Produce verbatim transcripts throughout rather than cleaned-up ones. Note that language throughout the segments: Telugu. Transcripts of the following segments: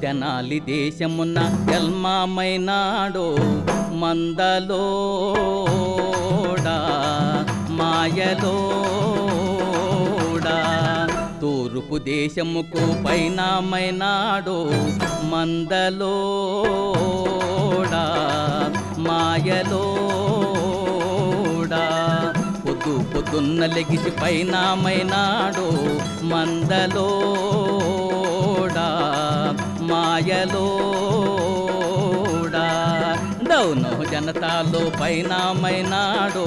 తెనాలి దేశమున జన్మమైనాడో మందలోడా మాయలోడా తూర్పు దేశముకు పైనమైనాడో మందలోడా మాయలోడా పొద్దు పొద్దున్న లెగిసి పైనమైనాడో మందలోడా మాయలోడా దౌను జనతాలో పైనమైనాడో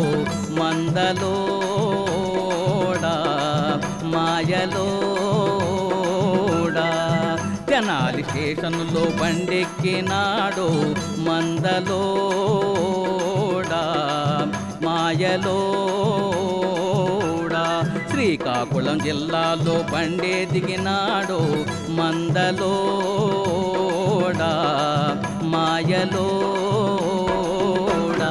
మందలోడా మాయలోడా తెనాలి స్టేషన్లో బండెక్కినాడో మందలోడా మాయలోడా శ్రీకాకుళం జిల్లాలో బండే దిగినాడో మందలోడా మాయలోడా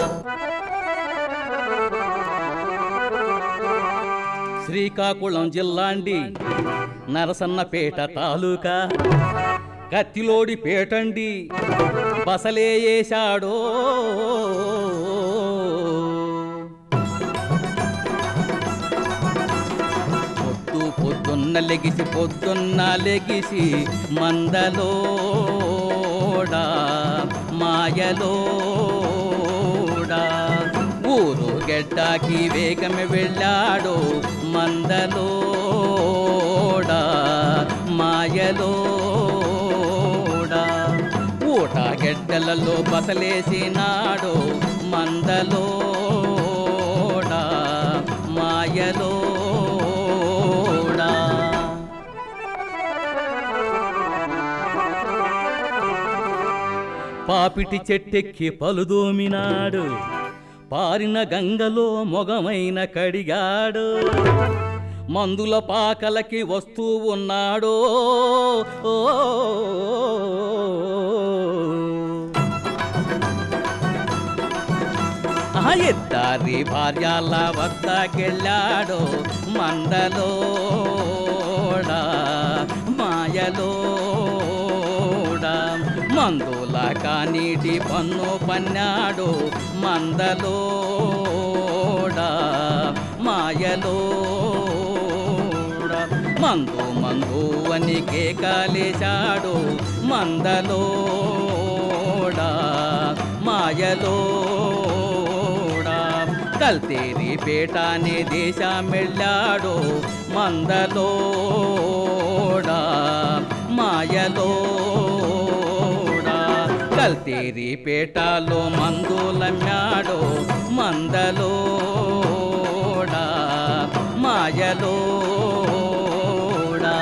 శ్రీకాకుళం జిల్లా అండి నరసన్నపేట తాలూకా కత్తిలోడి పేటండి బసలే వేశాడో పొద్దు పొద్దున్న లెగిసి పొద్దున్న లెగిసి మందలోడా మాయలోడా ఊరు గెడ్డాకి వేగమే వెళ్ళాడో మందలోడా మాయలోడా ఊట గెడ్డలలో బసలేసినాడో మందలోడా మాయలోడా పాపిటి చెట్టెక్కి పలుదోమినాడు పారిన గంగలో మొగమైన కడిగాడు మందుల పాకలకి వస్తూ ఉన్నాడో ఎత్తారి భార్యాల వద్దకెళ్ళాడో మందలోడా మాయలోడా మందుల కానీటి పన్ను పన్నాడు మందలోడా మాయలోడా మందు మందు అని కేకలేశాడు మందలోడా మాయలోడా కల్తేరి పేటానే దేశమెళ్ళాడు మందలోడా మాయలోడా కల్తేరి పేటలో మందులమ్మాడు మందలోడా మాయలోడా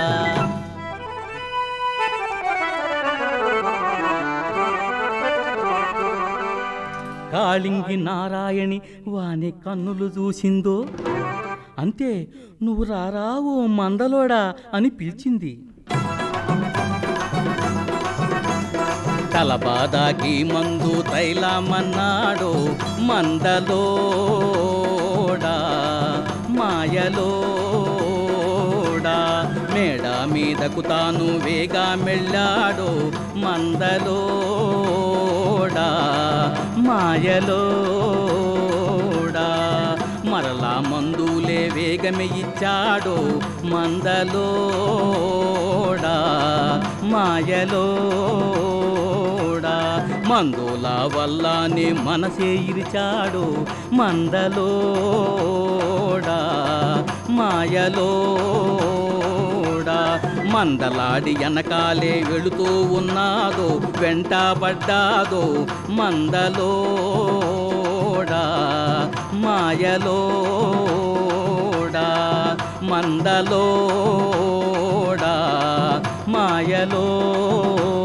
కాళింగి నారాయణి వాని కన్నులు చూసిందో అంతే నువ్వు రారా ఓ మందలోడా అని పిలిచింది. తలబాదాకి మందు తైలమన్నాడు మందలోడా మాయలోడా మేడ మీదకు తాను వేగా మెళ్ళాడు మందలోడా మాయలోడా మరలా మందులే వేగమే ఇచ్చాడు మందలోడా మాయలోడా మందుల వల్లనే మనసే ఇరిచాడు మందలోడా మాయలోడా మందలాడి వెనకాలే వెళుతూ ఉన్నాదో వెంటబడ్డాదో మందలోడా మాయలోడా మందలోడా మాయలో